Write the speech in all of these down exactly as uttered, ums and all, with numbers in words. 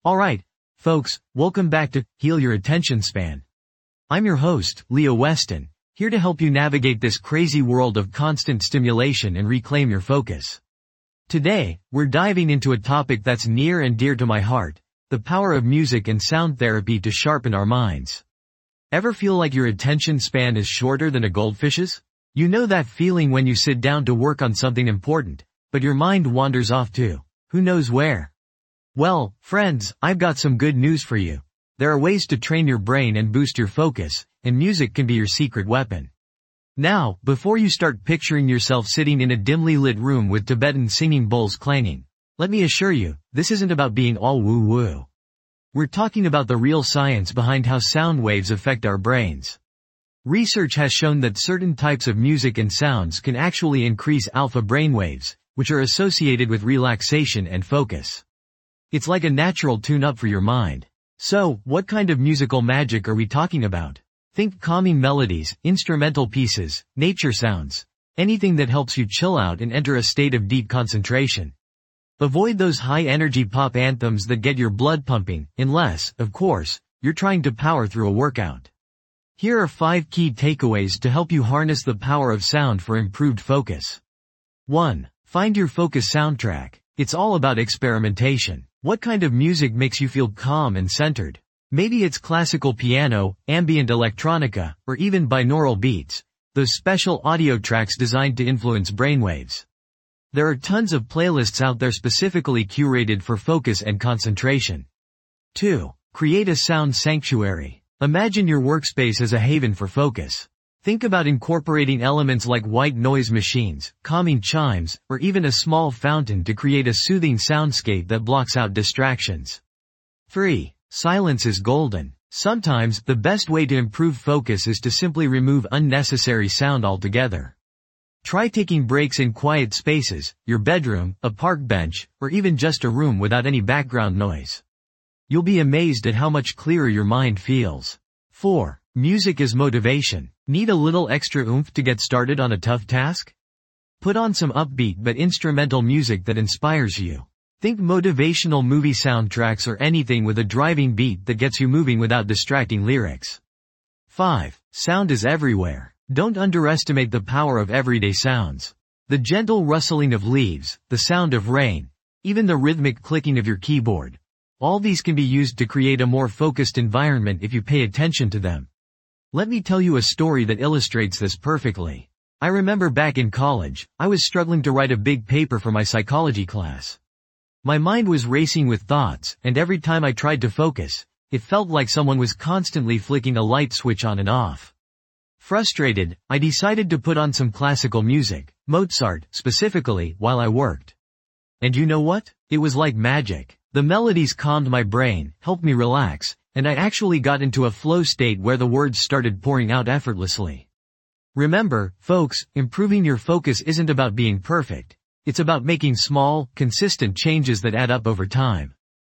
Alright, folks, welcome back to Heal Your Attention Span. I'm your host, Leo Weston, here to help you navigate this crazy world of constant stimulation and reclaim your focus. Today, we're diving into a topic that's near and dear to my heart, the power of music and sound therapy to sharpen our minds. Ever feel like your attention span is shorter than a goldfish's? You know that feeling when you sit down to work on something important, but your mind wanders off to who knows where? Well, friends, I've got some good news for you. There are ways to train your brain and boost your focus, and music can be your secret weapon. Now, before you start picturing yourself sitting in a dimly lit room with Tibetan singing bowls clanging, let me assure you, this isn't about being all woo-woo. We're talking about the real science behind how sound waves affect our brains. Research has shown that certain types of music and sounds can actually increase alpha brainwaves, which are associated with relaxation and focus. It's like a natural tune-up for your mind. So, what kind of musical magic are we talking about? Think calming melodies, instrumental pieces, nature sounds, anything that helps you chill out and enter a state of deep concentration. Avoid those high-energy pop anthems that get your blood pumping, unless, of course, you're trying to power through a workout. Here are five key takeaways to help you harness the power of sound for improved focus. one. Find your focus soundtrack. It's all about experimentation. What kind of music makes you feel calm and centered? Maybe it's classical piano, ambient electronica, or even binaural beats, those special audio tracks designed to influence brainwaves. There are tons of playlists out there specifically curated for focus and concentration. two. Create a sound sanctuary. Imagine your workspace as a haven for focus. Think about incorporating elements like white noise machines, calming chimes, or even a small fountain to create a soothing soundscape that blocks out distractions. three. Silence is golden. Sometimes, the best way to improve focus is to simply remove unnecessary sound altogether. Try taking breaks in quiet spaces, your bedroom, a park bench, or even just a room without any background noise. You'll be amazed at how much clearer your mind feels. four. Music is motivation. Need a little extra oomph to get started on a tough task? Put on some upbeat but instrumental music that inspires you. Think motivational movie soundtracks or anything with a driving beat that gets you moving without distracting lyrics. five. Sound is everywhere. Don't underestimate the power of everyday sounds. The gentle rustling of leaves, the sound of rain, even the rhythmic clicking of your keyboard. All these can be used to create a more focused environment if you pay attention to them. Let me tell you a story that illustrates this perfectly. I remember back in college, I was struggling to write a big paper for my psychology class. My mind was racing with thoughts, and every time I tried to focus, it felt like someone was constantly flicking a light switch on and off. Frustrated, I decided to put on some classical music, Mozart, specifically, while I worked. And you know what? It was like magic. The melodies calmed my brain, helped me relax, and I actually got into a flow state where the words started pouring out effortlessly. Remember, folks, improving your focus isn't about being perfect. It's about making small, consistent changes that add up over time.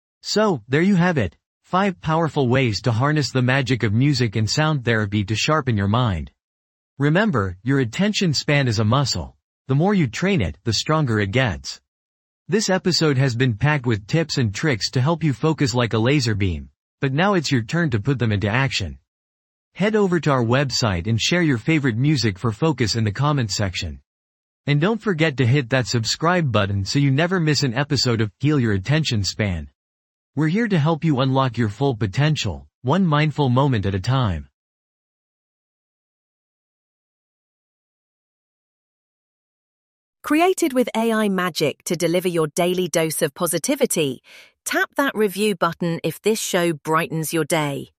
So, there you have it. Five powerful ways to harness the magic of music and sound therapy to sharpen your mind. Remember, your attention span is a muscle. The more you train it, the stronger it gets. This episode has been packed with tips and tricks to help you focus like a laser beam. But now it's your turn to put them into action. Head over to our website and share your favorite music for focus in the comments section. And don't forget to hit that subscribe button so you never miss an episode of Heal Your Attention Span. We're here to help you unlock your full potential, one mindful moment at a time. Created with A I magic to deliver your daily dose of positivity, tap that review button if this show brightens your day.